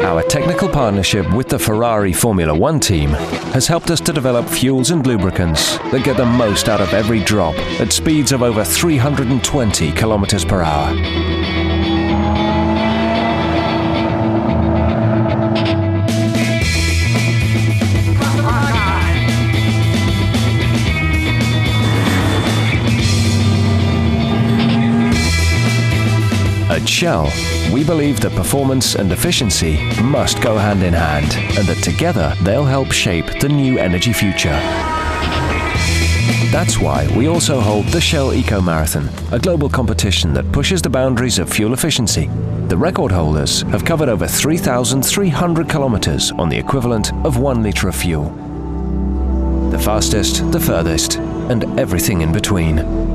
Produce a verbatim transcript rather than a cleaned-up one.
Our technical partnership with the Ferrari Formula One team has helped us to develop fuels and lubricants that get the most out of every drop at speeds of over three hundred twenty kilometers per hour. At Shell, we believe that performance and efficiency must go hand in hand, and that together they'll help shape the new energy future. That's why we also hold the Shell Eco Marathon, a global competition that pushes the boundaries of fuel efficiency. The record holders have covered over three thousand three hundred kilometers on the equivalent of one liter of fuel. The fastest, the furthest, and everything in between.